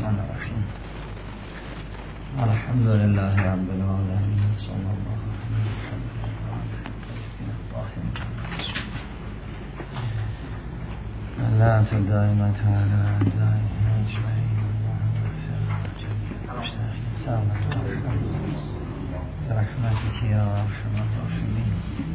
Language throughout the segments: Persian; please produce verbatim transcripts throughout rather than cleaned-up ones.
الرحمن الرحیم الحمد لله رب العالمین صلی الله علیه و لا تدائمت على دائم اجمعین برحمتك یا ارحم الراحمین.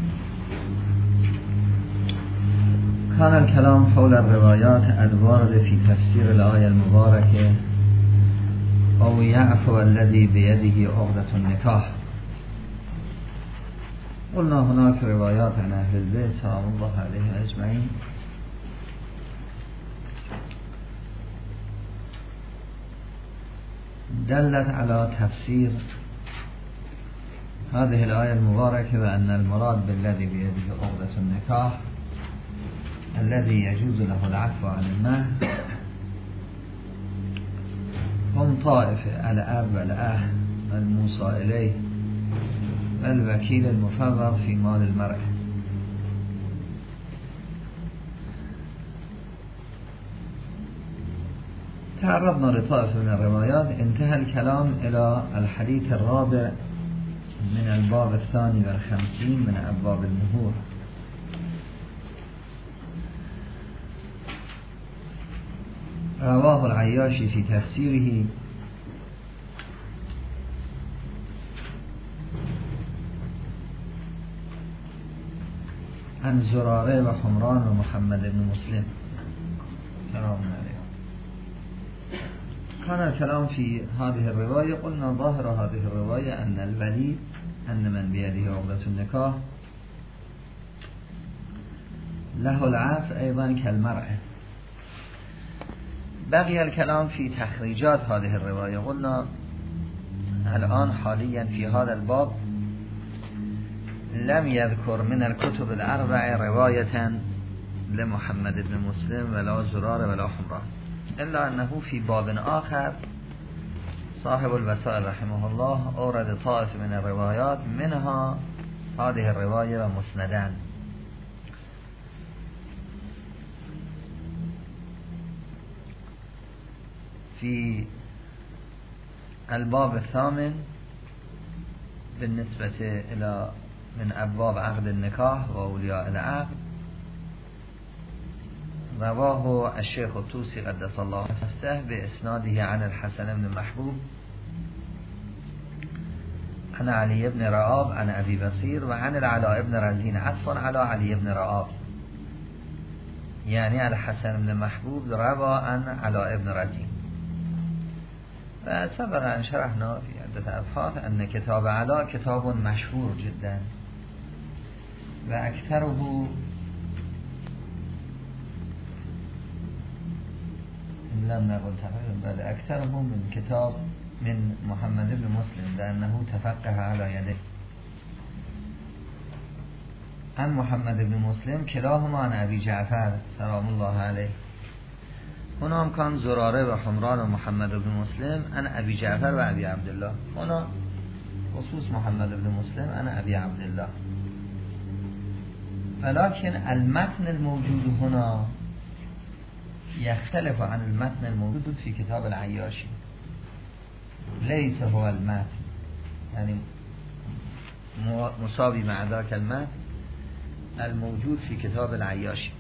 كان الكلام حول الروايات الواردة في تفسير الآية المباركة أو يعفو الذي بيده عقدة النكاح. قلنا هناك روايات عن أهل البيت سلام الله عليهم أجمعين دلت على تفسير هذه الآية المباركة وأن المراد بالذي بيده عقدة النكاح الذي يجوز له العفو عن المهر هم طائفة الأب والأخ والموصى إليه والوكيل المفوض في مال المرء. تعرضنا لطائفة من الروايات. انتهى الكلام إلى الحديث الرابع من الباب الثاني والخمسين من أبواب المهور. رواه العياشي في تفسيره عن زراره وحمران ومحمد بن مسلم سلام عليهم. كان الكلام في هذه الرواية. قلنا ظاهر هذه الرواية أن الولي أن من بيده عقدة النكاح له العفو أيضا كالمرأة. بقي الكلام في تخريجات هذه الرواية. قلنا الآن حاليا في هذا الباب لم يذكر من الكتب الأربع رواية لمحمد بن مسلم ولا زرار ولا حمران، إلا أنه في باب آخر صاحب الوسائل رحمه الله أورد طائف من الروايات منها هذه الرواية ومسندان. في الباب الثامن بالنسبة إلى من أبواب عقد النكاح وأولياء العقد رواه الشيخ الطوسي قدس الله نفسه بإسناده عن الحسن بن محبوب عن علي بن رعاب عن أبي بصير وعن العلاء بن رزين عطفا على علي بن رعاب، يعني الحسن بن محبوب روى عن علاء بن رزين. سبق أن شرحنا في عدة أبحاث أن كتاب علاء كتاب مشهور جدا وأكثره لم نقل تقريبا بل أكثره من كتاب من محمد بن مسلم لأنه تفقه على يده عن محمد بن مسلم كلاهما عن أبي جعفر سلام الله عليه. هنا هم كان زراره و حمران و محمد بن مسلم عن أبي جعفر و أبي عبدالله. هنا خصوص محمد بن مسلم عن أبي عبدالله. ولكن المتن الموجود هنا يختلف عن المتن الموجود في كتاب العياشي. ليس هو المتن يعني مساوي مع ذاك المتن الموجود في كتاب العياشي.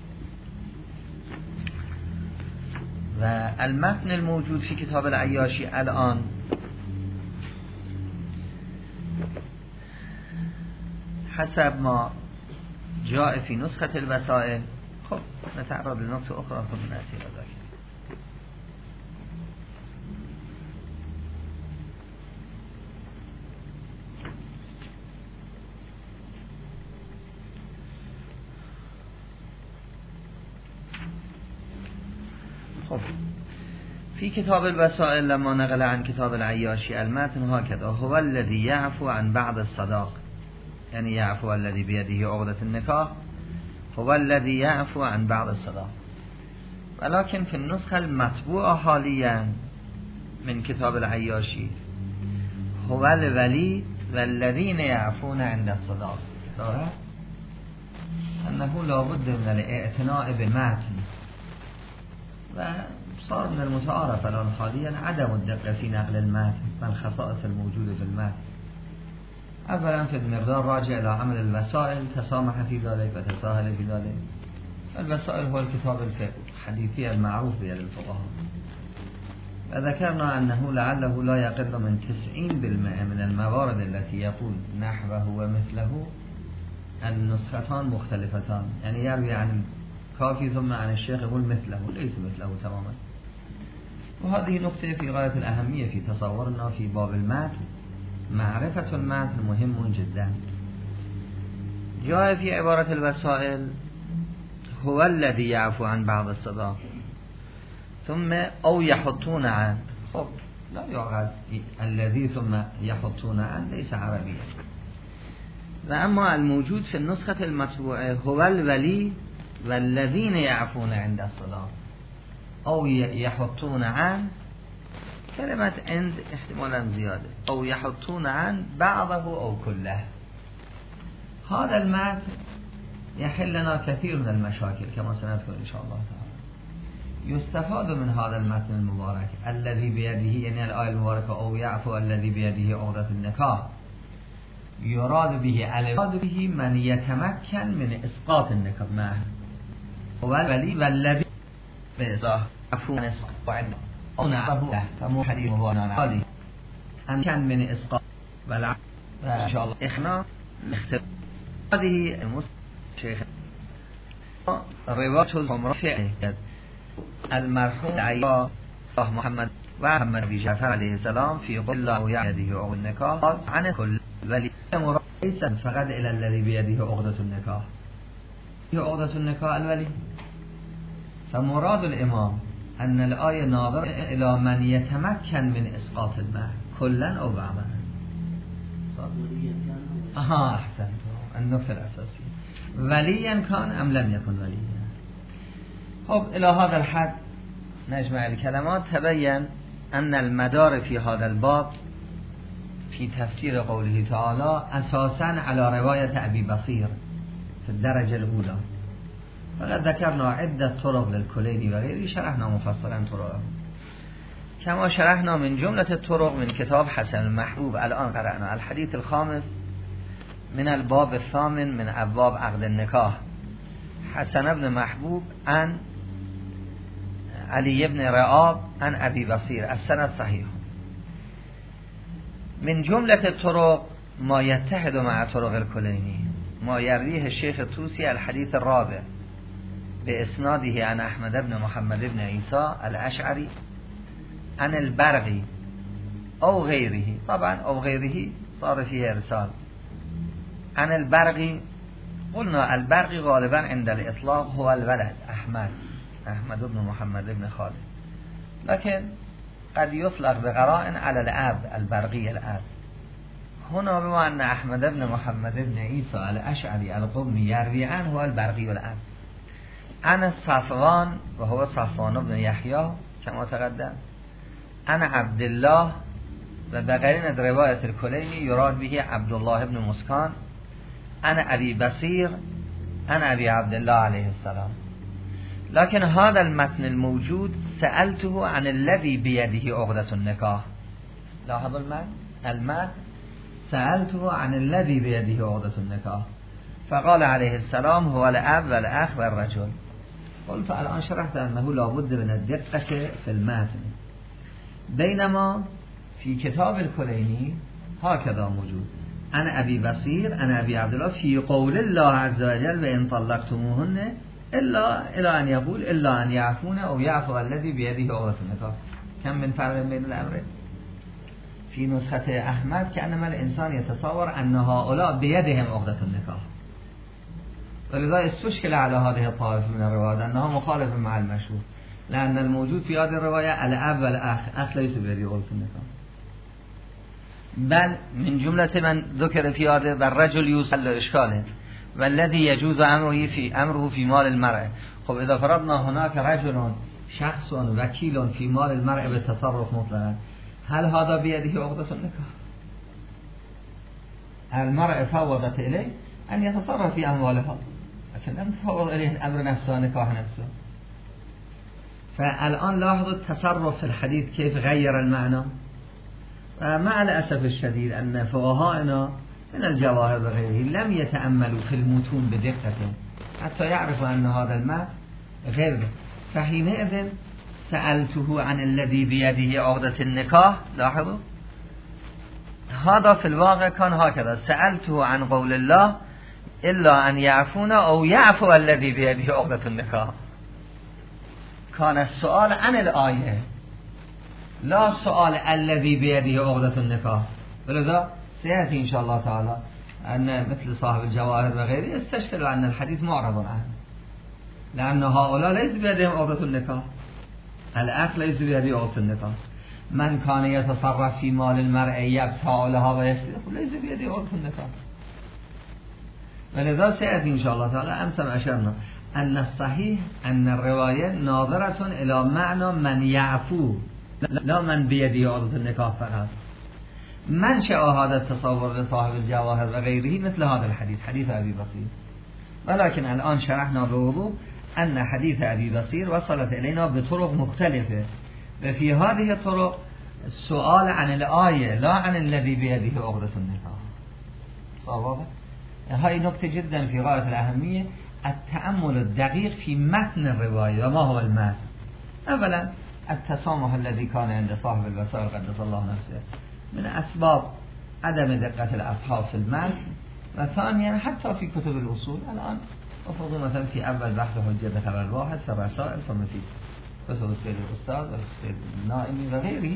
و المتن الموجود في كتاب العياشي الآن حسب ما جاء في نسخة الوسائل. خب نتعرض لنقطة أخرى ثم نأتي إلى ذلك. خب في كتاب الوسائل لما نقل عن كتاب العياشي المتن هكذا: هو الذي يعفو عن بعض الصداق، يعني يعفو الذي بيده عقدة النكاح هو الذي يعفو عن بعض الصداق. ولكن في النسخة المطبوعة حاليا من كتاب العياشي هو الولي والذين يعفون عند الصداق، أنه لا بد من الاعتناء بمتن. و صار من المتعارف الان حاليا عدم الدقة في نقل المتن والخصائص الموجودة في المتن. اولا في المقدار راجع الى عمل الوسائل، تسامح في ذلك وتساهل في ذلك. الوسائل هو الكتاب الحديثي المعروف بين الفقهاء، وذكرنا أنه لعله لا يقل من تسعين بالمئة من الموارد التي يقول نحوه ومثله النسختان مختلفتان، يعني يروي عن الكافي ثم عن الشيخ يقول مثله، ليس مثله تماما. وهذه نقطة في غاية الأهمية في تصورنا في باب المتن. معرفة المتن مهم جدا. جاء في عبارة الوسائل هو الذي يعفو عن بعض الصداق ثم او يحطون عن. خب لا يعرف الذي ثم يحطون عن ليس عربيا. و اما الموجود في النسخة المطبوعة هو الولي والذين يعفون عند الصداق او يحطون عن. كلمة عند احتمالا زيادة، او يحطون عن بعضه او كله. هذا المتن يحل لنا كثير من المشاكل كما سنذكر إن شاء الله تعالى. يستفاد من هذا المتن المبارك الذي بيده، يعني الآية المباركة أو يعفو الذي بيده عقدة النكاح، يراد به يراد به من يتمكن من إسقاط النكاح معه. هو الولي والذي بإذا عفو عن إسقاط أو نعفو فمو حديث هو نعالي أن كان من إسقاط والعفو إن شاء الله إخنا نختبر هذه المسلمة شيخ رواية المرفع المرحوم عيا محمد و محمد بن جعفر علیه السلام في قول الله يده عقدة النکاح عن كل ولی مراد ليس فقط الى الذي بيده عقدة النکاح، هي عقدة النکاح الولي. فمراد الامام ان الآية ناظر الى من يتمكن من اسقاط المهر كلا او بعضا. اها احسنت، النقطة الاساسية وليا كان ام لم يكن وليا. خب الى هذا الحد نجمع الكلمات. تبين ان المدار في هذا الباب في تفسير قوله تعالى اساسا على رواية ابي بصير في الدرجة الاولى. فقد ذكرنا عدة طرق للكليني وغيره، شرحنا مفصلا طرقه كما شرحنا من جملة الطرق من كتاب حسن المحبوب. الان قرأنا الحديث الخامس من الباب الثامن من ابواب عقد النکاح. حسن بن محبوب عن علی بن رعاب عن ابی بصیر، السند صحیح. من جملة الطرق ما يتحد مع طرق الكليني ما يرويه الشيخ الطوسي الحديث الرابع بإسناده عن احمد بن محمد بن عيسى الاشعري عن البرقي او غيره، طبعا او غيره صار فيه ارسال. عن البرقي قلنا البرقي غالبا عند الإطلاق هو الولد أحمد أحمد بن محمد بن خالد، لكن قد يطلق بقراء على الأب البرقي الأب. هنا بما أن أحمد بن محمد بن عيسى الأشعري القمي يروي عنه هو البرقي الأب. عن الصفوان وهو صفوان بن يحيى كما تقدم. عن عبد الله و بقرين رواية الكليني يراد به عبد الله بن مسكان. أنا أبي بصير أنا أبي عبد الله عليه السلام. لكن هذا المتن الموجود سألته عن الذي بيده عقدة النكاح. لاحظ المتن المتن سألته عن الذي بيده عقدة النكاح فقال عليه السلام هو الأب والأخ والرجل. قلت الآن شرحت أنه لابد من الدقة في المتن، بينما في كتاب الكليني هكذا موجود أنا أبي بصير أنا أبي عبد الله في قول الله عز وجل وإن طلقتموهن إلا إلى أن يقول إلا أن يعفون أو يعفو الذي بيده عقدة النكاح. كم من فرق بين الأمرين؟ في نسخة أحمد كأنما الإنسان يتصور أن هؤلاء بيدهم عقدة النكاح، ولذا استشكل على هذه الطائفة من الروايات أنها مخالفة مع المشهور، لأن الموجود في هذه الرواية الأب والأخ، أخ ليس بيده عقدة النكاح. بل من جملة من ذكر في هذا والرجل يوصل إشكاله والذي يجوز أمره في أمره في مال المرأة. خب إذا فرضنا هناك رجل شخص وكيل في مال المرأة بالتصرف مطلقا، هل هذا بيده عقدة النكاح؟ المرأة فوضت إليه أن يتصرف في أموالها، لكن لم تفوض إليه الأمر نفسه نكاح نفسه. فالآن لاحظوا التصرف في الحديث كيف غير المعنى. ومع الأسف الشديد أن فقهاءنا من الجواهر وغيره لم يتأملوا في المتون بدقة حتى يعرفوا أن هذا المعنى غير. فحينئذ سألته عن الذي بيده عقدة النكاح. لاحظوا هذا في الواقع كان هكذا، سألته عن قول الله إلا أن يعفون أو يعفو الذي بيده عقدة النكاح. كان السؤال عن الآية لا سؤال الذي بيده عقدة النكاح. ولذا سيأتي إن شاء الله تعالى أن مثل صاحب الجواهر وغيره يستشكلوا أن الحديث معرض عنه، لأن هؤلاء ليس بيدهم عقدة النكاح، الأخ ليس بيده عقدة النكاح. من كان يتصرف في مال المرء يبتاع لها ويشتري ليس بيده عقدة النكاح. ولذا سيأتي إن شاء الله تعالى أمس أشرنا أن الصحيح أن الرواية ناظرة إلى معنى من يعفو لا من بيده عقدة النكاح فقط. من شاء هذا التصور لصاحب الجواهر وغيره مثل هذا الحديث، حديث أبي بصير. ولكن الآن شرحنا بوضوح أن حديث أبي بصير وصلت إلينا بطرق مختلفة، وفي هذه الطرق السؤال عن الآية لا عن الذي بيده عقدة النكاح. صوابه هاي نقطة جدا في غاية الأهمية، التأمل الدقيق في متن الرواية وما هو المتن. أولا التسامح الذي كان عند صاحب البصائر قدس الله نفسه من أسباب عدم دقة الأصحاب في المتن. وثانيا حتى في كتب الأصول الآن أفضل مثلا في أول بحث حجة خبر الواحد في الرسائل، ثم في كتب السيد الأستاذ والسيد النائمي وغيره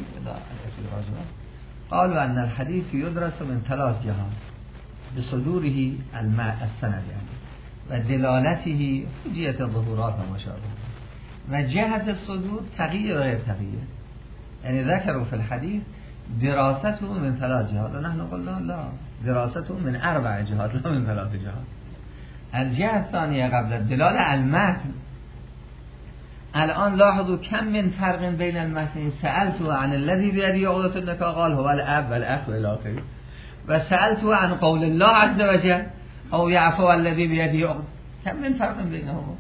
قالوا أن الحديث يدرس من ثلاث جهات: بصدوره الماء السند يعني، ودلالته حجية الظهورات ومشابهه، وجهة الصدور تغيير غير تغيير. يعني ذكروا في الحديث دراسته من ثلاث جهات، ونحن قلنا لا، دراسته من أربع جهات لا من ثلاث جهات. الجهة الثانية قبل الدلالة المتن. الآن لاحظوا كم من فرق بين المتن. سألته عن الذي بيده عقدة النكاح قال هو الأب والأخ والى آخره، وسألته عن قول الله عز وجل أو يعفو الذي بيده عقدة. كم من فرق بينهما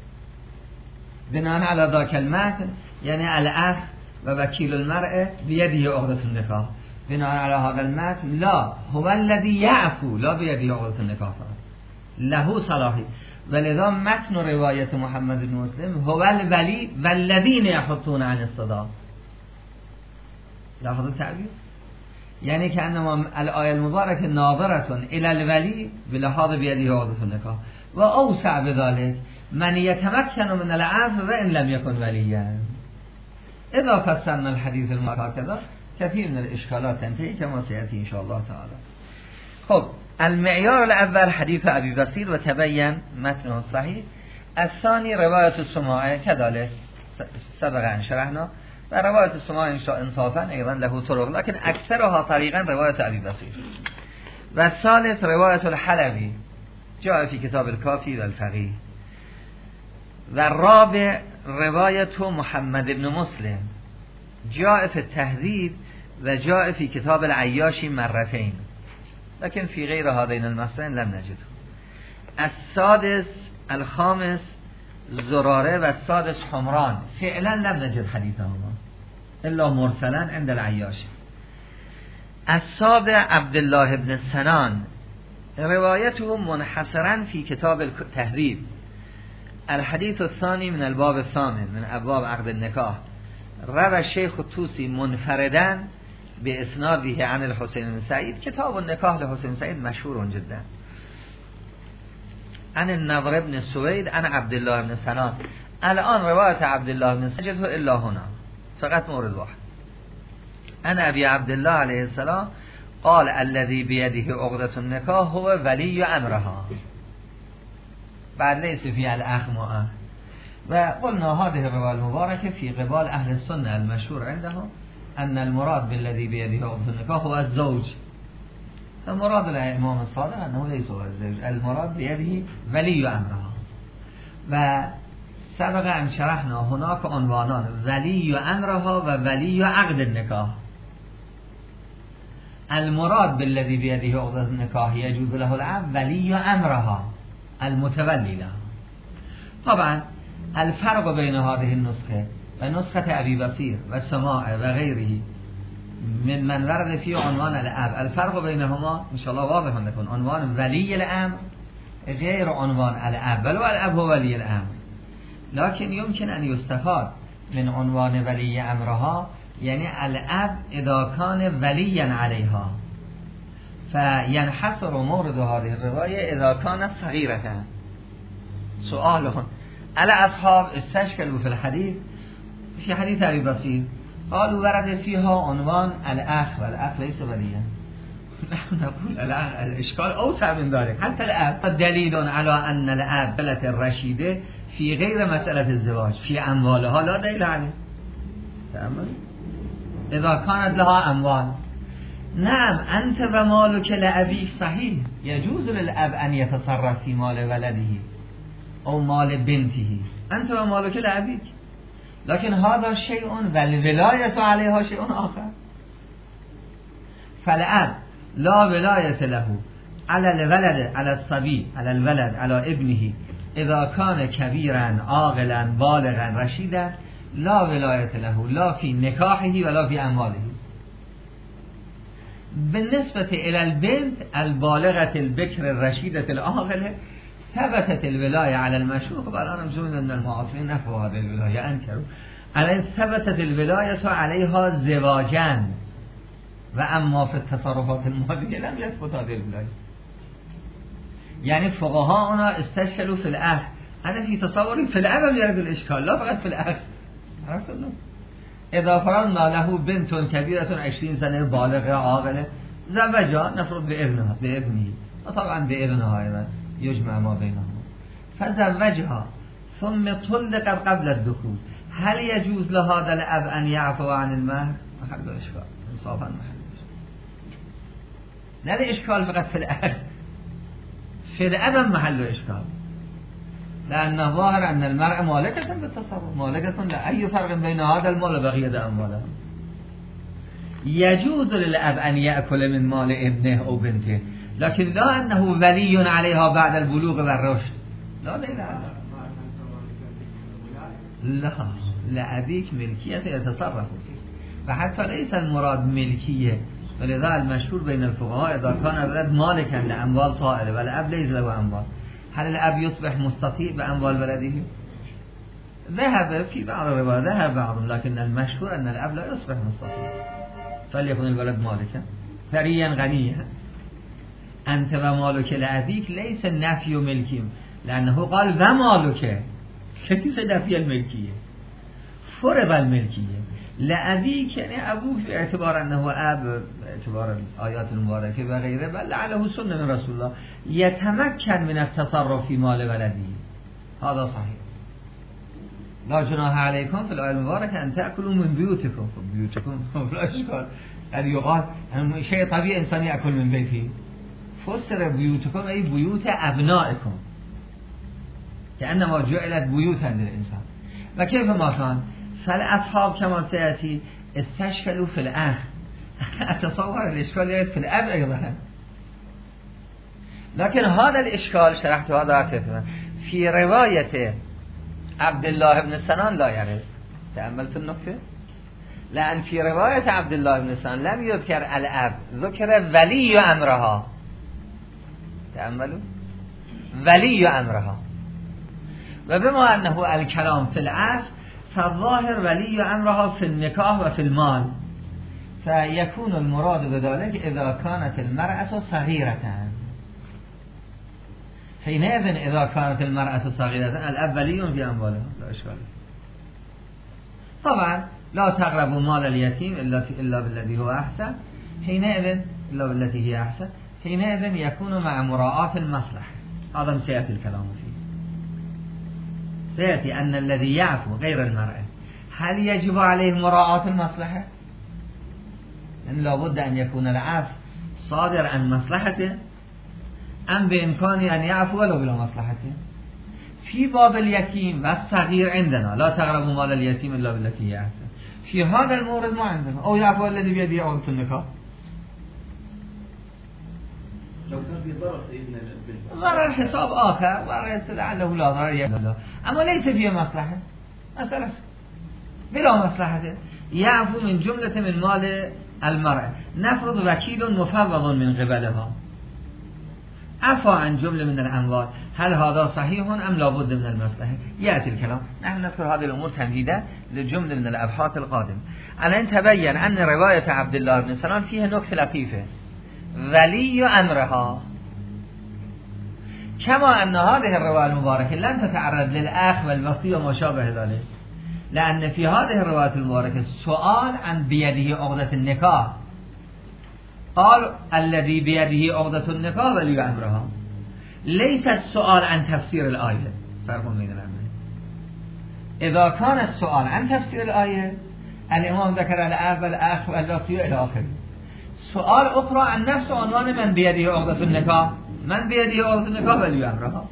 بناء على ذاك المتن. يعني الأخ ووكيل المرأة بيده عقدة النكاح، بناء على هذا المتن لا، هو الذي يعفو لا بيده عقدة النكاح له صلاحي. ولذا متن رواية محمد بن مسلم هو الولي والذين يحطون عن الصداق. لاحظوا التعبير، يعني كأنما الآية المباركة ناظرة إلى الولي بلحاظ بيده عقدة النكاح، وأوسع بذلك من يتمكن من العفو وإن لم يكن وليا. إذا فسرنا الحديث المكاكدة كثير من الإشكالات تنتهي كما سيأتي إن شاء الله تعالى. خب المعيار الأول حديث أبي بصير وتبين متنه الصحيح. الثاني رواية السماع كذلك سبق أن شرحنا، ورواية السماع إنصافا أيضا له طرق لكن أكثرها طريقا رواية أبي بصير. والثالث رواية الحلبي جاء في كتاب الكافي والفقيه. والرابع رواية محمد بن مسلم جاء في التهذيب وجاء في كتاب العياشي مرتين، لكن في غير هذين المسائل لم نجده. السادس الخامس زراره والسادس حمران فعلا لم نجد حديثهما إلا مرسلا عند العياشي. السابع عبد الله بن سنان روايته منحصرا في كتاب التهذيب. الحديث الثاني من الباب الثامن من أبواب عقد النكاح. روى الشيخ الطوسي منفردا بإسناده عن الحسين بن سعيد. كتاب النكاح لحسين بن سعيد مشهور جدا. عن النضر بن سويد عن عبد الله بن سنان. الآن رواية عبد الله بن سنان جده إلا هنا فقط مورد واحد. عن أبي عبد الله عليه السلام قال الذي بيده عقدة النكاح هو ولي أمرها، بعد ليس فيها الأخ معه. وقلنا هذه الرواية المباركة في قبال أهل السنة المشهور عندهم أن المراد بالذي بيده عقدة النكاح هو الزوج. المراد الإمام الصادق أنه ليس هو الزوج، المراد بيده ولي أمرها. وسبق أن شرحنا هناك عنوانان: ولي أمرها وولي عقد النكاح. المراد بالذي بيده عقدة النكاح يجوز له العقد، ولي أمرها المتولي لها. طبعا الفرق بين هذه النسخة و نسخه ابی بصیر و سماع و غیره من من ورد فی عنوان الاب. الفرق بینهما ان شاء الله واضح نکن. عنوان ولی الامر غیر عنوان الاب، ولو الاب هو ولی الامر، لكن يمكن ان يستفاد من عنوان ولی امرها، یعنی الاب اذا كان وليا عليها فینحصر مورد هذه الروايه اذا كانت صغيره. سؤالهم على اصحاب استشكلوا في الحديث في حديث ابي بصير قالوا ورد فيها عنوان الاخ والاخ ليس وليا. نحن نقول الاشكال اوسع من ذلك. حتى الاب دليل على ان الاب بلت الرشيده في غير مسألة الزواج في اموالها لا دليل عليه. تأمل اذا كانت لها اموال. نعم انت و مالك لأبيك صحيح، يجوز للاب ان يتصرف في مال ولده او مال بنته، انت و مالك لأبيك، لكن هذا شيء والولاية عليها شيء آخر. فالأب لا ولاية له على الولد على الصبي على الولد على ابنه اذا كان كبيرا عاقلا بالغا رشيدا، لا ولاية له لا في نكاحه ولا في امواله. بالنسبة إلى البنت البالغة البكر الرشيدة العاقلة ثبتت الولاية على المشروع. برأنا مجموعة من المعاصرين نفوا هذه الولاية أنكروا على ثبتت الولاية عليها زواجا، وأما في التصرفات المادية لم يثبت هذه الولاية. يعني فقهاؤنا استشكلوا في الأخ. أنا في تصوري في الأب يرد الإشكال لا فقط في الأخ. عرفت الله؟ اذا فرضنا له بنت كبيرة عشرين سنة بالغة عاقلة زوجها نفرض بابنها بابنه، وطبعا بابنها ايضا يجمع ما بينهما، فزوجها ثم طلقت قبل الدخول، هل يجوز لهذا الاب ان يعفو عن المهر؟ محل اشكال انصافا، محل لا الاشكال فقط في الاب، في الاب محل اشكال، لأن ظاهر أن المرء مالكة بالتصرف، مالكة لا أي فرق بين هذا المال وبقية أمواله. يجوز للأب أن يأكل من مال ابنه أو بنته، لكن لا أنه ولي عليها بعد البلوغ والرشد. لا لا لا لا لأبيك ملكية يتصرف فيه، وحتى ليس المراد ملكية، ولذا المشهور بين الفقهاء إذا كان الولد مالكا لأموال طائلة والأب ليس له أموال، هل الأب يصبح مستطيع بأموال ولده؟ ذهب في بعض الروايات ذهب بعضهم، لكن المشهور أن الأب لا يصبح مستطيع، فليكن الولد مالكا ثريا غنيا. أنت ومالك لأبيك ليس نفي ملكي، لأنه قال ومالك، كيف نفي الملكية؟ فرض الملكية لأبيك، يعني أبوك باعتبار أنه أب، باعتبار الآيات المباركة وغيره، بل لعله سنة من رسول الله يتمكن من التصرف في مال ولده، هذا صحيح. لا جناح عليكم في الآية المباركة أن تأكلوا من بيوتكم، بيوتكم لا إشكال، يعني يقال شيء طبيعي إنسان يأكل من بيته، فسر بيوتكم أي بيوت أبنائكم، كأنما جعلت بيوتا للإنسان. وكيف ما كان فالأصحاب كما سيأتي استشكلوا في الأخ. أتصور الإشكال يريد في الأب أيضا، لكن هذا الإشكال شرحت هذا في رواية عبد الله بن سنان لا يرد. تأملت النقطة؟ لأن في رواية عبد الله بن سنان لم يذكر الأب، ذكر ولي أمرها. تأملوا ولي أمرها، وبما أنه الكلام في العصر فالظاهر ولي أمرها في النكاح وفي المال، فيكون المراد بذلك إذا كانت المرأة صغيرة. حينئذ إذا كانت المرأة صغيرة الأب ولي في أموالها لا إشكال. طبعا لا تقربوا مال اليتيم إلا بالذي هو أحسن، حينئذ إلا بالتي هي أحسن، حينئذ يكون مع مراعاة المصلحة. هذا سيأتي الكلام فيه، سيأتي أن الذي يعفو غير المرأة هل يجب عليه مراعاة المصلحة؟ لأن لابد أن يكون العفو صادر عن مصلحته أم بإمكانه أن يعفو ولو بلا مصلحته. في باب اليتيم والصغير عندنا لا تقربوا مال اليتيم إلا بالتي هي أحسن، في هذا المورد ما عندنا أو يعفو الذي بيده عقدة النكاح. لو كان في ضرر سيدنا ضرر حساب آخر، ولعله لا ضرر يكون، أما ليس فيه مصلحة مثلا بلا مصلحته. یعفو من جمله من مال المرء نفرض وکیل مفوض من قبلها عفا عن جمله من الاموال هل هذا صحيح ام لابد من المصلحه. ياتي الكلام نحن نذكر هذه الامور تمهيدا لجمله من الابحاث القادم. الان تبين ان روايه عبد الله بن سلام فيها نكته لطيفه ولي امرها كما ان هذه الروايه المباركه لم تتعرض للاخ والوصي وما شابه ذلك، لأن في هذه الرواية المباركة سؤال عن بيده عقدة النكاح، قال الذي بيده عقدة النكاح ولي أمرها، ليس السؤال عن تفسير الآية. فرق بين الأمرين. إذا كان السؤال عن تفسير الآية الإمام ذكر الأب والأخ والوصي إلى آخره. سؤال أخرى عن نفس عنوان من بيده عقدة النكاح، من بيده عقدة النكاح ولي أمرها.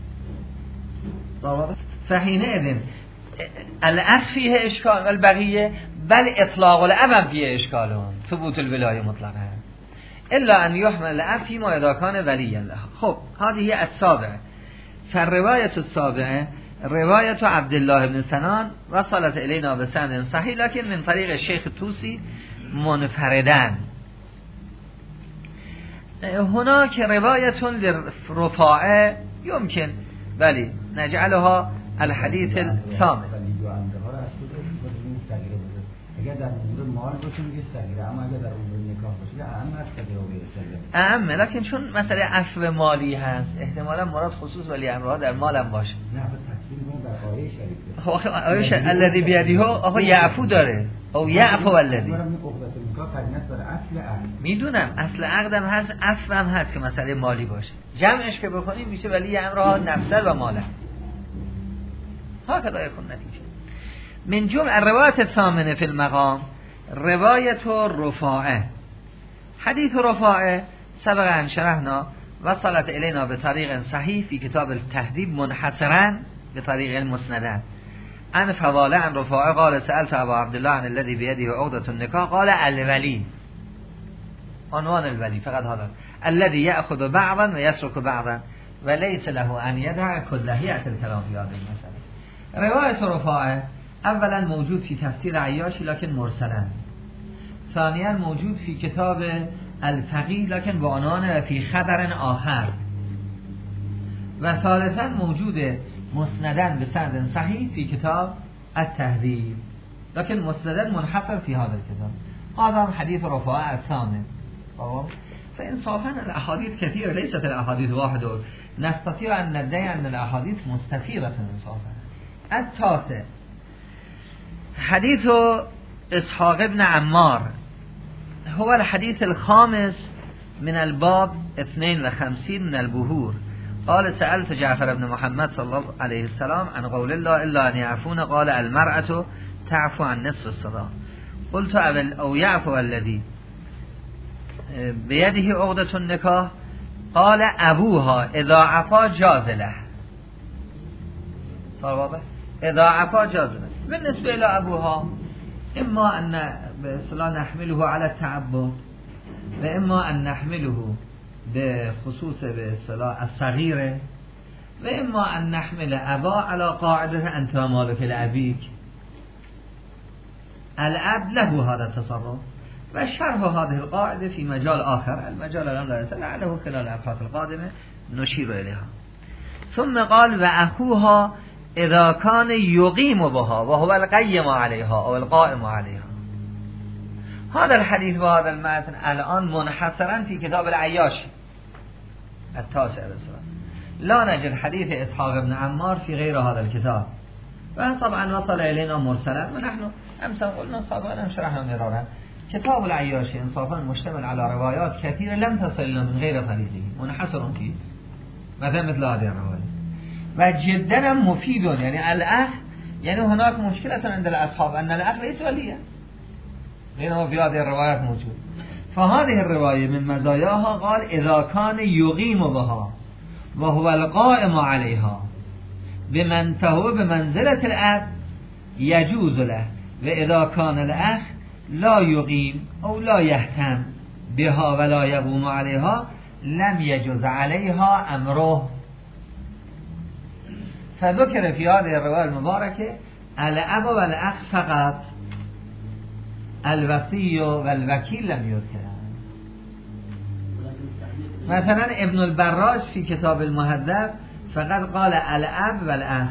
فحينئذ الأخ فيه إشكال والبقية بل إطلاق الأب فيه إشكال ثبوت الولاية مطلقا إلا أن يحمل الأب فيما إذا كان وليا لها. خب هذه السابعة. فالرواية السابعة رواية عبد الله بن سنان وصلت إلينا بسند صحيح لكن من طريق الشيخ الطوسي منفردان. هناك رواية للرفاعة يمكن بلي نجعلها الحديث الثامن. اگر در امور مال باشه میگه صغیره، اما اگر در امور نکاح باشه اهم هست صغیره و غیر صغیره. اهمه، لكن چون مسئله عفو مالی هست احتمالا مراد خصوص ولی امرها در مالم باشه. نه به تفصیل اون در آیه شریفه. آخه آیه شریفه الذی بیده آخه یعفو داره او یعفو الذی. میدونم اصل عقدم هست، عفو هم هست که مسئله مالی باشه. جمعش که بکنیم میشه ولی امرها نفسه و ماله. هكذا يكون نتيجة. من جمع الرواية الثامنة في المقام رواية رفاعة. حديث رفاعة سبق أن شرحنا وصلت إلينا بطريق صحيح في كتاب التهذيب منحصرا بطريق المسندات. عن فضالة عن رفاعة قال سألت أبا عبد الله عن الذي بيده عقدة النكاح قال الولي، عنوان الولي فقط هذا الذي يأخذ بعضا ويترك بعضا وليس له أن يدع كله. يأتي الكلام في هذه المسألة. رواية رفاعة اولا موجود في تفسير عياشي لكن مرسلا، ثانيا موجود في كتاب الفقيه لكن بعنوان في خبر آخر، و ثالثا موجود مسندا بسند صحيح في كتاب التهذيب لكن مسندا منحصر في هذا الكتاب. هذا حديث رفاعة الثامن. فإنصافا الأحاديث كثيرة ليست الأحاديث واحدة، نستطيع أن ندعي أن الأحاديث مستفيضة إنصافا. التاسع حديث إسحاق بن عمار هو الحديث الخامس من الباب اثنين وخمسين من البهور. قال سألت جعفر بن محمد صلى الله عليه السلام عن قول الله إلا أن يعفون قال المرأة تعفو عن نصف الصداق. قلت أو يعفو الذي بيده عقدة النكاح قال أبوها إذا عفا جاز له. صوابه إذا عفا جاز له. بالنسبة إلى أبوها إما أن بإصلاح نحمله على التعبد وإما أن نحمله بخصوص بإصلاح الصغيرة وإما أن نحمل أبا على قاعدة أنت مالك لأبيك. الأب له هذا التصرف وشرح هذه القاعدة في مجال آخر، المجال الآن لا يسأل عنه خلال الأبحاث القادمة نشير إليها. ثم قال وأخوها إذا كان يقيم بها وهو القيم عليها أو القائم عليها. هذا الحديث وهذا المتن الآن منحصرا في كتاب العياشي التاسع بسرعة. لا نجد حديث إسحاق بن عمار في غير هذا الكتاب، وطبعا وصل إلينا مرسلا ونحن أمسا قلنا سابقا شرحنا مرارا كتاب العياشي إنصافا مشتمل على روايات كثيرة لم تصلنا من غير طريقه منحصر فيه مثلا مثل هذه الرواية وجدا مفيد. يعني الأخ يعني هناك مشكلة عند الأصحاب أن الأخ ليس وليا لأنه في هذه الروايات موجود. فهذه الرواية من مزاياها قال إذا كان يقيم بها وهو القائم عليها بمن تهو بمنزلة الأب يجوز له، وإذا كان الأخ لا يقيم أو لا يهتم بها ولا يقوم عليها لم يجوز عليها أمره. فذكر في هذه الرواية المباركة الاب و الاخ فقط، الوصی و الوکیل لم یذکر. مثلا ابن البراج فی کتاب المهذب فقط قال الاب و الاخ،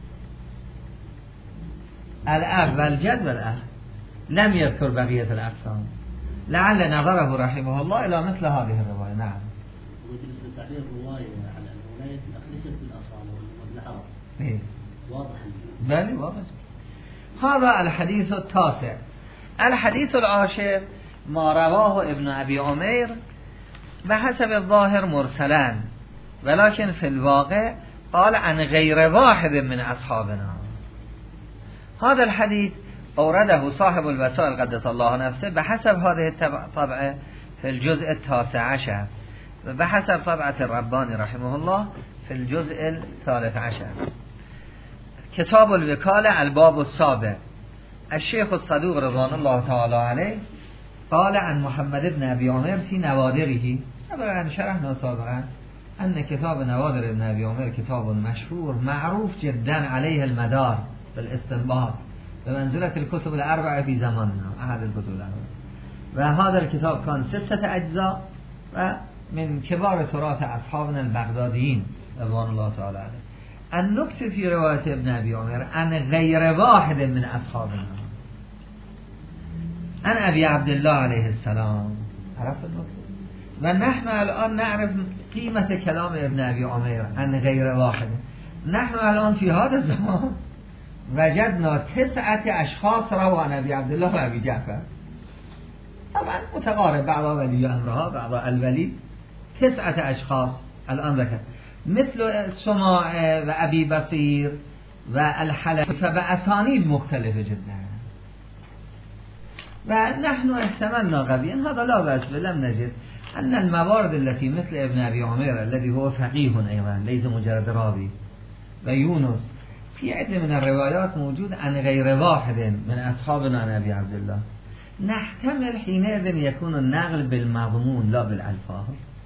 الاب و الجد و الاخ، لم يذكر بقیه الاقسام. لعل نظره رحمه الله الى مثل هذه الروايه. نعم. وبالنسبه لتعبير الروايه على الولايه ليست بالاصاله والعرب. ايه واضح. بله واضح. هذا الحديث التاسع. الحديث العاشر ما رواه ابن ابي عمير بحسب الظاهر مرسلا ولكن في الواقع قال عن غير واحد من اصحابنا. هذا الحديث أورده صاحب الوسائل قدس الله نفسه بحسب هذه الطبعة في الجزء التاسع عشر وبحسب طبعة الرباني رحمه الله في الجزء الثالث عشر. كتاب الوكالة الباب السابع. الشيخ الصدوق رضوان الله تعالى عليه قال عن محمد بن أبي عمر في نوادره، طبعا شرحنا سابقا أن كتاب نوادر ابن أبي عمر كتاب مشهور معروف جدا عليه المدار بالاستنباط بمنزلة الكتب الأربعة في زماننا، أحد الكتب الأربعة. وهذا الكتاب كان ستة أجزاء ومن كبار تراث أصحابنا البغداديين رضوان الله تعالى عليه. النكتة في رواية ابن أبي عمر عن غير واحد من أصحابنا، عن أبي عبد الله عليه السلام. عرفت النكتة؟ ونحن الآن نعرف قيمة كلام ابن أبي عمر عن غير واحد. نحن الآن في هذا الزمان وجدنا تسعة أشخاص روى عن أبي عبد الله و أبي جعفر، طبعا متقارب، بعض ولي أمرها بعض الولي، تسعة أشخاص الآن ذكر مثل سماع و أبي بصير و الحلبي فبأسانيد مختلفة جدا. ونحن احتملنا قبيا هذا لا بأس به، لم نجد أن الموارد التي مثل ابن أبي عمر الذي هو فقيه أيضا ليس مجرد راوي و يونس في عدة من الروايات موجود عن غير واحد من أصحابنا عن أبي عبد الله، نحتمل حينئذ يكون النقل بالمضمون لا بالألفاظ.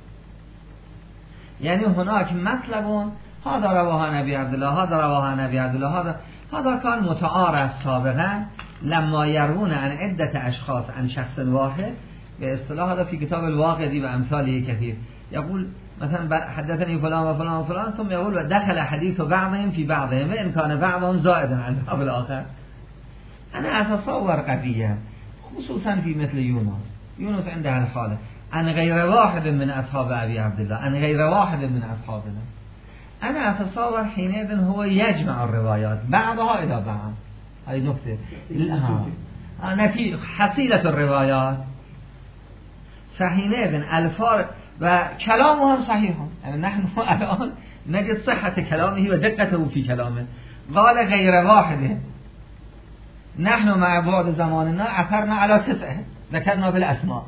يعني هناك مطلب هذا رواه عن أبي عبد الله، هذا رواه عن أبي عبد الله، هذا هذا كان متعارف سابقا لما يرون عن عدة أشخاص عن شخص واحد. باصطلاح هذا في كتاب الواقدي وأمثاله كثير يقول مثلا حدثني فلان وفلان وفلان ثم يقول دخل حديث بعضهم في بعضهم وإن كان بعضهم زائدا عن الباب الآخر. أنا أتصور قضية خصوصا في مثل يونس، يونس عنده الحالة عن غير واحد من أصحاب أبي عبد الله، عن غير واحد من أصحابنا. أنا أتصور حينئذ هو يجمع الروايات بعضها إلى بعض. هذه نكتة نتيجة حصيلة الروايات، فحينئذ الفارق وكلامه صحيح. يعني نحن الآن نجد صحة كلامه ودقته في كلامه. قال غير واحد، نحن مع بعد زماننا عثرنا على تسعة ذكرنا بالأسماء،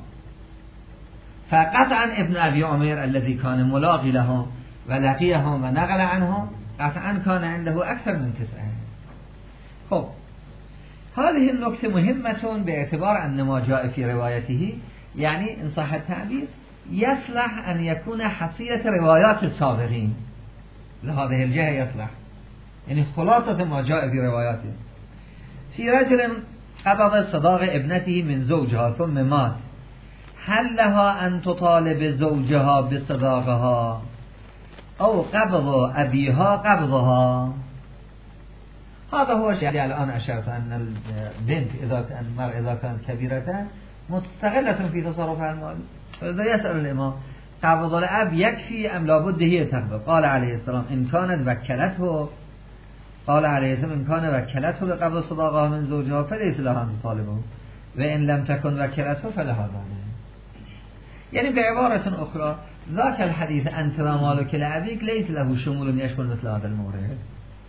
فقطعا ابن أبي عمر الذي كان ملاقي لهم ولقيهم ونقل عنهم قطعا كان عنده أكثر من تسعة. خب هذه النكتة مهمة باعتبار أن ما جاء في روايته، يعني إن صح التعبير يصلح أن يكون حصيلة روايات السابقين، لهذه الجهة يصلح، يعني خلاصة ما جاء في رواياته. في رجل قبض صداق ابنته من زوجها ثم مات، هل لها أن تطالب زوجها بصداقها أو قبض أبيها قبضها؟ هذا هو الشيء الآن أشرت أن البنت إذا كان المرأة إذا كانت كبيرة مستغلة في تصرفها المالي، فإذا يسأل الإمام قبض الأب يكفي أم لابد هي تقبض؟ قال عليه السلام إن كانت وكلته، قال عليه السلام إن كان وكلته بقبض صداقها من زوجها فليس لها أن تطالبه وإن لم تكن وكلته فلها ذلك. يعني بعبارة أخرى ذاك الحديث أنت ومالك لأبيك ليس له شمول يشمل مثل هذا المورد،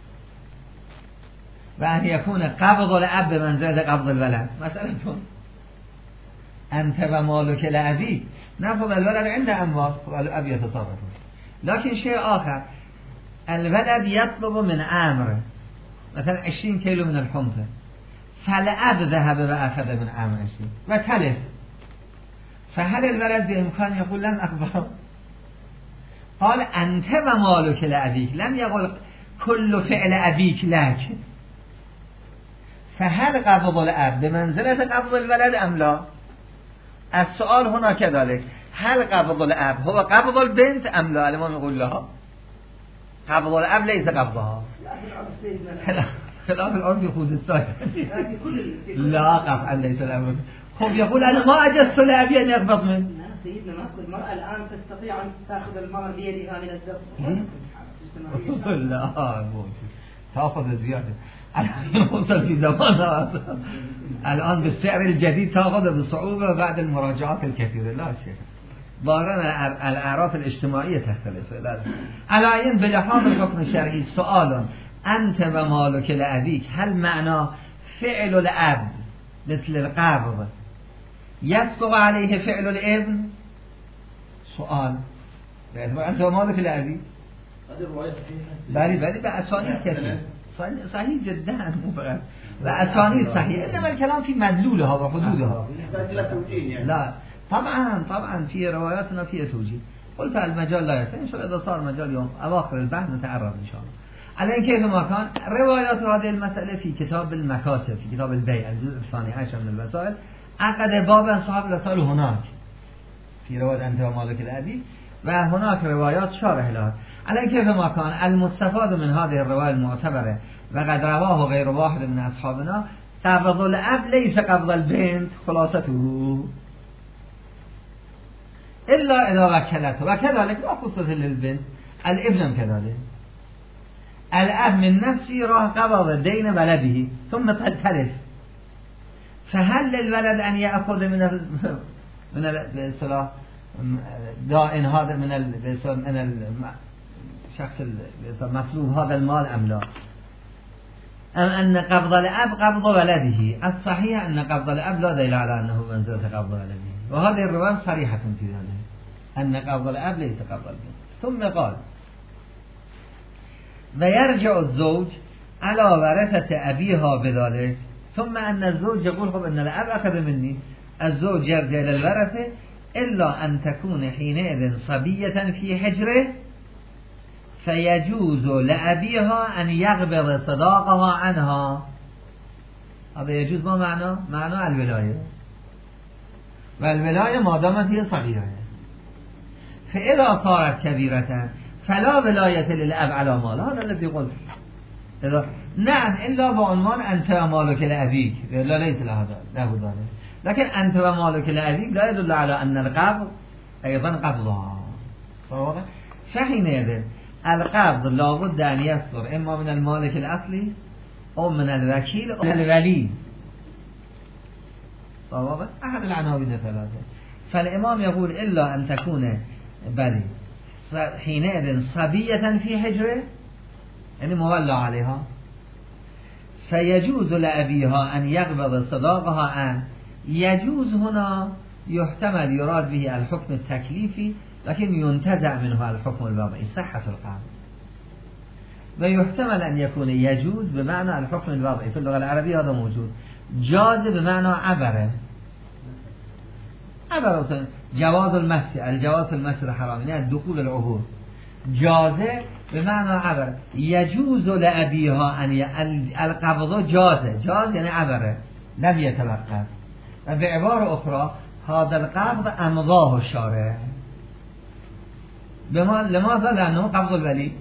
وأن يكون قبض الأب بمنزلة قبض الولد. مسألة أنت ومالك لأبيك نفذ الولد عند أموال والأب يتصرف، لكن شيء آخر الولد يطلب من أمر مثلا عشرين كيلو من الحنطة، فالأب ذهب وأخذ من أمر عشرين وتلف، فهل الولد بإمكان يقول لن أقبل؟ قال أنت ومالك لأبيك، لم يقول كل فعل أبيك لك. فهل قبض الاب بمنزلة قبض الولد ام لا؟ السؤال هنا كذلك، هل قبض الاب هو قبض البنت ام لا؟ الامام يقول لا، قبض الاب ليس قبضها. خلاف العرف يخوض السائل. لا قطعا ليس الامر. خب يقول انا ما اجزت لابي ان يقبض منه. سيدنا ما كل المرأة الآن تستطيع أن تأخذ المرأة بيدها من الزوج. لا موجود تأخذ زيادة. الآن في زمان الآن بالسعر الجديد تأخذ بصعوبة بعد المراجعات الكثيرة. لا شيء ظاهرا الأعراف الاجتماعية تختلف. على بلحاظ الحكم الشرعي سؤال أنت ومالك لأبيك هل معنى فعل الأب مثل القبض يسبق عليه فعل الابن؟ سؤال أنت ومالك لأبيك بلي بلي بأسانيد كثير صحيح جدا مفرد بأسانيد صحيح، إنما الكلام في مدلولها وحدودها. لا طبعا طبعا في رواياتنا فيها توجيه. قلت المجال لا يفتح، إن شاء الله إذا صار مجال يوم أواخر البحث نتعرض إن شاء الله. على كيف ما كان روايات هذه المسألة في كتاب المكاسب، في كتاب البيع الجزء الثاني عشر من الوسائل، عقد باب صاحب الوسائل هناك في رواية أنت ومالك الأبي، وهناك روايات شارح لها. على كيف ما كان المستفاد من هذه الرواية المعتبرة وقد رواه غير واحد من أصحابنا، قبض الأب ليس قبض البنت خلاصته إلا إذا وكلته، وكذلك لا خصوصا للبنت، الابن كذلك. الأب من نفسه راه قبض دين ولده ثم تلف، فهل للولد أن يأخذ من ال من الاصطلاح دائن هذا من ال من الشخص المطلوب هذا المال أم لا؟ أم أن قبض الأب قبض ولده؟ الصحيح أن قبض الأب لا دليل على أنه منزلة قبض ولده، وهذه الرواية صريحة في ذلك أن قبض الأب ليس قبض البنت. ثم قال ويرجع الزوج على ورثة أبيها بذلك، ثم أن الزوج يقول خب أن الأب أخذ مني، الزوج يرجع للورثة إلا أن تكون حينئذ صبية في حجره فيجوز لأبيها أن يقبض صداقها عنها. هذا يجوز ما معنى؟ معنى الولاية، والولاية ما دامت هي صغيرة، فإذا صارت كبيرة فلا ولاية للأب على مال. هذا الذي قلت إذا نعم إلا بعنوان أنت ومالك لأبيك، لا ليس له ذلك، لكن أنت ومالك لأبيك لا يدل على أن القبض أيضا قبضها. فحينئذ القبض لابد أن يصدر إما من المالك الأصلي أو من الوكيل أو من الولي، أحد العناوين ثلاثة. فالإمام يقول إلا أن تكون بلي حينئذ صبية في حجره يعني مولى عليها، فيجوز لأبيها أن يقبض صداقها عن. يجوز هنا يحتمل يراد به الحكم التكليفي، لكن ينتزع منه الحكم الوضعي صحة القبض، ويحتمل أن يكون يجوز بمعنى الحكم الوضعي. في اللغة العربية هذا موجود، جاز بمعنى عبره، عبره جواز المس، الجواز المس الحرام يعني الدخول العهود، جازه بمعنى عبر. يجوز لأبيها أن ي... القبض جازه، جاز يعني عبره لم يتوقف. بعبارة أخرى هذا القبض أمضاه الشارع. بما... لماذا؟ لأنه قبض الولي،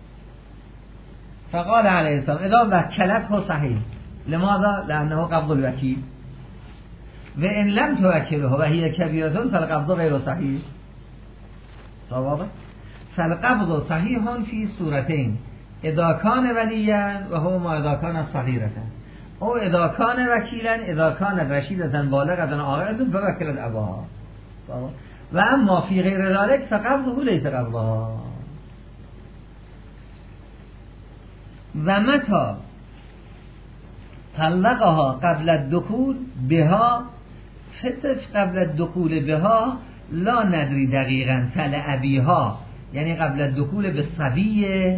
فقال عليه السلام إذا وكلته صحيح. لماذا؟ لأنه قبض الوكيل، وإن لم توكله وهي كبيرة فالقبض غير صحيح. صوابه؟ فالقبض صحيح في صورتين، إذا كان وليا وهو ما إذا كان صغيرة، أو إذا كان وكيلا إذا كان رشيدة بالغة عاقلة فوكلت أباها. وأما في غير ذلك فقبضه ليس قبضها. ومتى طلقها قبل الدخول بها، فصف قبل الدخول بها لا ندري دقیقا فلأبيها يعني قبل الدخول بالصبية،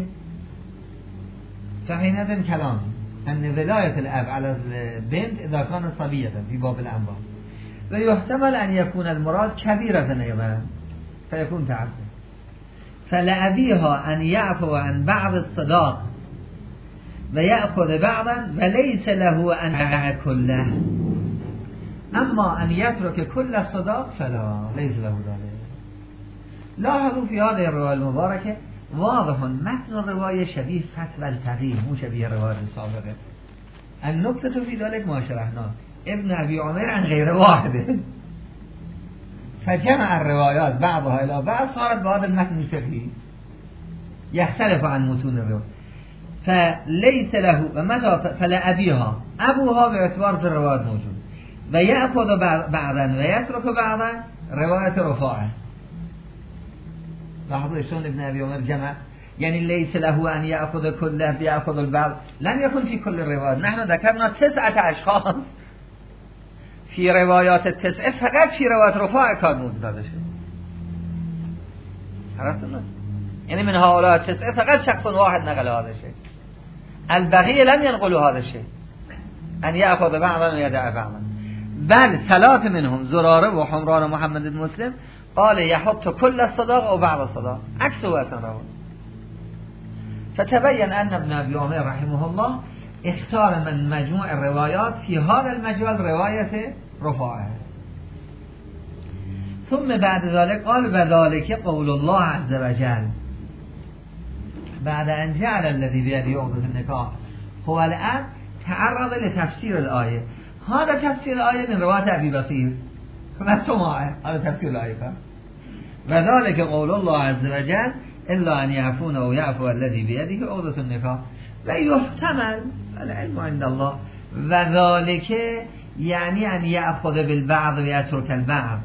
فحينئذ كلام أن ولاية الأب على البنت إذا كان صبية في باب الأنبار، ويحتمل أن يكون المراد كبيرة أيضا فيكون تعدد. فلأبيها أن يعفو عن بعض الصداق و یأخذ بعضا و لیس له ان یدع کله اما ان یترک کل الصداق فلا لیس له ذلك. لاحظوا في هذه الرواية المباركة واضح متن الرواية شبيه فتوى الفقيه مو شبيه الرواية السابقة. النكتة في ذلك ما شرحناه ابن أبي عمر عن غير واحد فجمع الروايات بعضها إلى بعض صارت بهذا المتن الفقهي يختلف عن متون الرواية. فليس له ومتى فلا أبيها أبوها باعتبار في الروايات موجود و يأخذ بعضا و يترك بعضا رواية رفاعه. لاحظوا شلون ابن أبي عمر جمع يعني ليس له أن يأخذ كله يأخذ البعض لم يكن في كل الروايات. نحن ذكرنا تسعة أشخاص في روايات التسعة فقط في روايات رفاع كان موجود داده شد. عرفتم؟ يعني من هؤلاء التسعة فقط شخص واحد نقل هذا الشيء البقية لم ينقلوا هذا الشيء أن يأخذ بعضا ويدع بعضا. بل ثلاث منهم زراره وحمران ومحمد بن مسلم قال يحط كل الصداق أو بعض الصداق عكسه أصلا رواه. فتبين أن ابن أبي عمر رحمه الله اختار من مجموع الروايات في هذا المجال رواية رفاعه. ثم بعد ذلك قال وذلك قول الله عز وجل بعد أن جعل الذي بيده عقدة النكاح هو الآن تعرض لتفسير الآية. هذا تفسير الآية من رواية أبي بصير فمسمعه هذا تفسير الآية. وذلك قول الله عز وجل إلا أن يعفون أو يعفو الذي بيده عقدة النكاح ويحتمل العلم عند الله. وذلك يعني أن يأخذ بالبعض ويترك البعض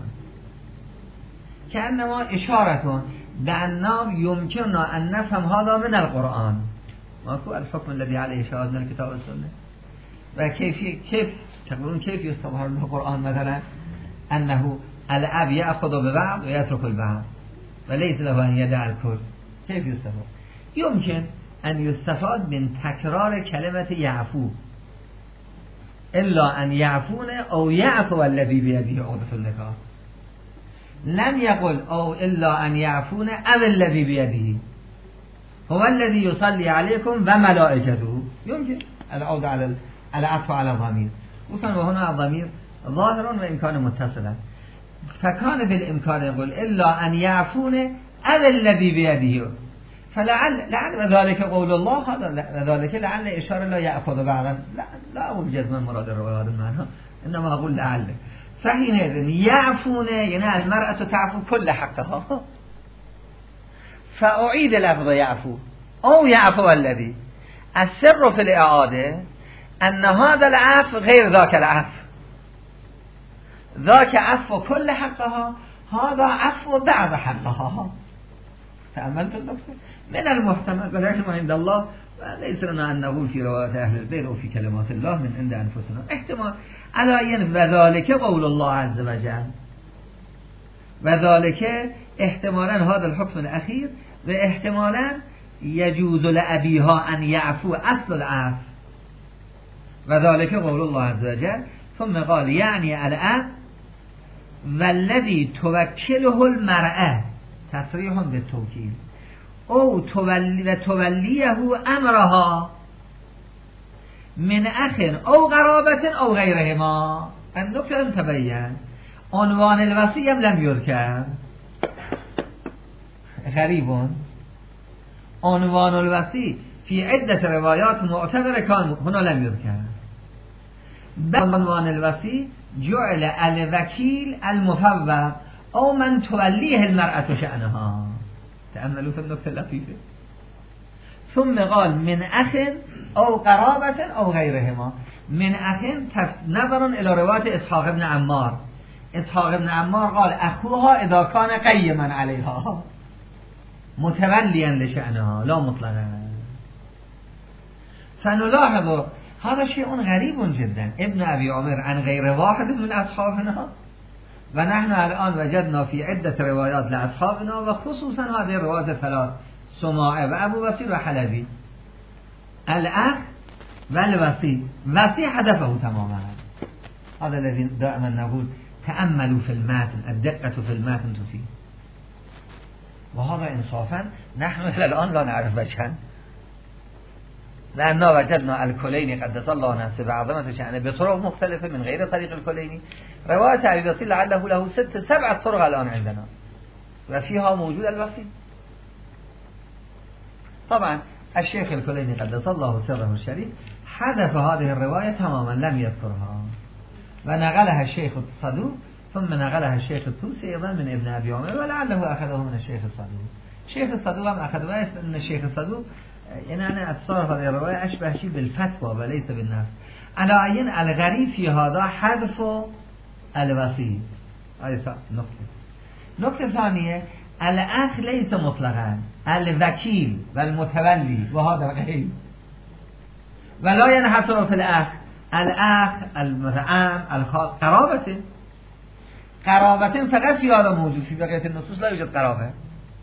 كأنما إشارة بأنه يمكننا أن نفهم هذا من القرآن. ماكو الحكم الذي عليه شاهد من الكتاب والسنة. وكيف كيف تقولون كيف يستظهر من القرآن مثلا أنه الأب يأخذ ببعض ويترك البعض وليس له أن يدع الكل. كيف يستفاد؟ يمكن أن يستفاد من تكرار كلمة يعفو إلا أن يعفون أو يعفو الذي بيده عقدة النكاح. لم يقل أو إلا أن يعفون أو الذي بيده هو الذي يصلي عليكم وملائكته. يمكن العودة على العطف على الضمير وكان وهنا الضمير ظاهر وإن كان متصلا فكان بالإمكان يقول إلا أن يعفون أو الذي بيده. فلعل لعل ذلك قول الله هذا ذلك لعل إشارة لا يأخذ بعضا لا لا أقول جزما مراد الروايات المعنى إنما أقول لعل. فحينئذ يعفون يعني المرأة تعفو كل حقها فأعيد لفظ يعفو أو يعفو الذي. السر في الإعادة أن هذا العفو غير ذاك العفو. ذاك عفو كل حقها هذا عفو بعض حقها. تأملت النقطة من المحتمل ولكن عند الله ليس لنا أن نقول في رواية أهل البيت وفي كلمات الله من عند أنفسنا احتمال على ين وذلك قول الله عز وجل. وذلك احتمالا هذا الحكم الأخير واحتمالا يجوز لأبيها أن يعفو أصل العفو. وذلك قول الله عز وجل ثم قال يعني الآن والذي توكله المرأة تصريح بالتوكيل او تولی و تولیه امرها من اخ او قرابت او غیرهما. النکته تبین عنوان الوصی هم لم یذکر. غریبون عنوان الوصی في عدة روایات معتبر كان هنا لم يذكر. عنوان الوصی جعل الوکیل المفوض او من تولیه المرأة شأنها. تأملوا في النكتة اللطيفة. ثم قال من أخ أو قرابة أو غيرهما. من أخ نظرا إلى رواية إسحاق بن عمار. إسحاق بن عمار قال أخوها إذا كان قيما عليها متوليا لشأنها لا مطلقا. فنلاحظ هذا شيء غريب جدا. ابن أبي عمر عن غير واحد من أصحابنا ونحن الآن وجدنا في عدة روايات لأصحابنا وخصوصا هذه الروايات الثلاث سماعة وأبو بصير وحلبي الأخ والوصي. وصي حدثه تماما. هذا الذي دائما نقول تأملوا في المتن الدقة في المتن تفيد. وهذا إنصافا نحن إلى الآن لا نعرف وجها لأننا وجدنا الكليني قدس الله نفسه بعظمة شأنه بطرق مختلفة من غير طريق الكليني. رواية أبي الوصيل لعله له ست سبعة طرق الآن عندنا وفيها موجود الوصيل. طبعا الشيخ الكليني قدس الله سره الشريف حذف هذه الرواية تماما لم يذكرها ونقلها الشيخ الصدوق ثم نقلها الشيخ الطوسي أيضا من ابن أبي عمر ولعله أخذه من الشيخ الصدوق. الشيخ الصدوق هم أخذ رواية أن الشيخ الصدوق يعني أنا أتصور هذه الرواية أشبه شيء بالفتوى وليس بالنص. على عين الغريب في هذا حذف الوصي. هذه نقطة. نقطة ثانية الأخ ليس مطلقا الوكيل والمتولي وهذا غير ولا ينحصر في الأخ الأخ المتعام الخال قرابة قرابة فقط في هذا موجود في بقية النصوص لا يوجد قرابة.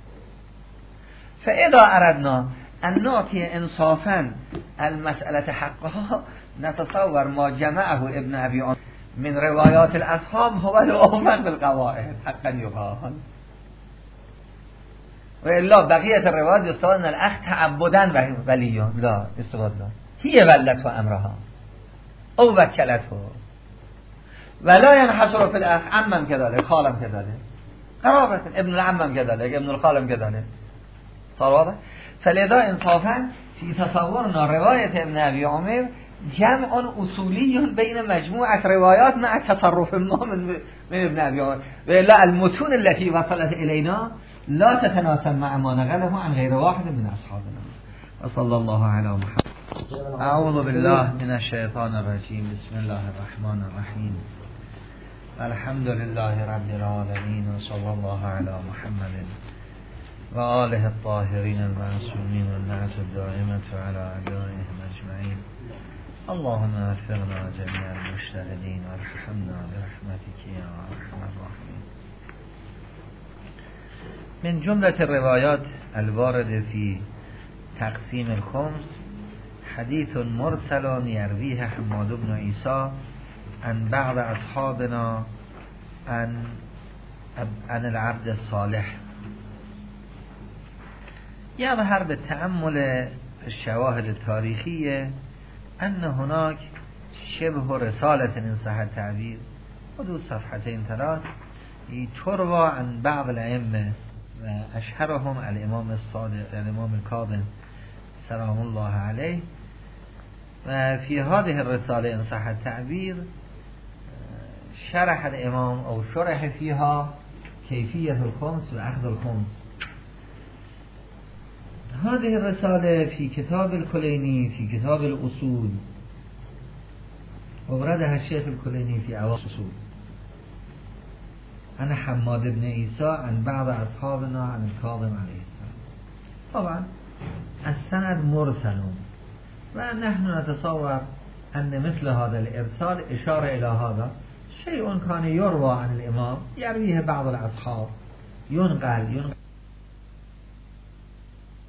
فإذا أردنا أن نعطي إنصافا المسألة حقها نتصور ما جمعه ابن أبي عمر من روايات الأصحاب هو الأوفق بالقواعد حقا يقال. وإلا بقية الروايات يستوى أن الأخ تعبدا وليا لا استوى لا هي ولته أمرها أو وكلته ولا ينحصر في الأخ عمم كذلك خالم كذلك قرابة ابن العمم كذلك ابن الخالم كذلك صار واضح. فلذا انصافا في تصورنا رواية ابن أبي عمر جمع أصولي بين مجموعة روايات مع تصرف ما من, من ابن أبي عمر وإلا المتون التي وصلت إلينا لا تتناسب مع ما نقله عن غير واحد من أصحابنا. وصلى الله على محمد. أعوذ بالله من الشيطان الرجيم. بسم الله الرحمن الرحيم. الحمد لله رب العالمين وصلى الله على محمد وآله الطاهرين المعصومين والنعمة الدائمة على أعدائهم أجمعين. اللهم وفقنا جميع المجتهدين وارحمنا برحمتك يا أرحم الراحمين. من جملة الروايات الواردة في تقسيم الخمس حديث مرسل يرويه حماد بن عيسى عن بعض أصحابنا عن عن العبد الصالح. يظهر بالتأمل الشواهد التاريخية أن هناك شبه رسالة إن صح التعبير حدود صفحتين ثلاث تروى عن بعض الأئمة وأشهرهم الإمام الصادق الإمام الكاظم سلام الله عليه. وفي هذه الرسالة إن صح التعبير شرح الإمام أو شرح فيها كيفية الخمس وأخذ الخمس. هذه الرسالة في كتاب الكليني في كتاب الأصول ووردها الشيخ الكليني في أواصل الأصول عن حماد بن عيسى عن بعض أصحابنا عن الكاظم عليه السلام. طبعا السند مرسل ونحن نتصور أن مثل هذا الإرسال إشارة إلى هذا شيء كان يروى عن الإمام يرويه بعض الأصحاب ينقل ينقل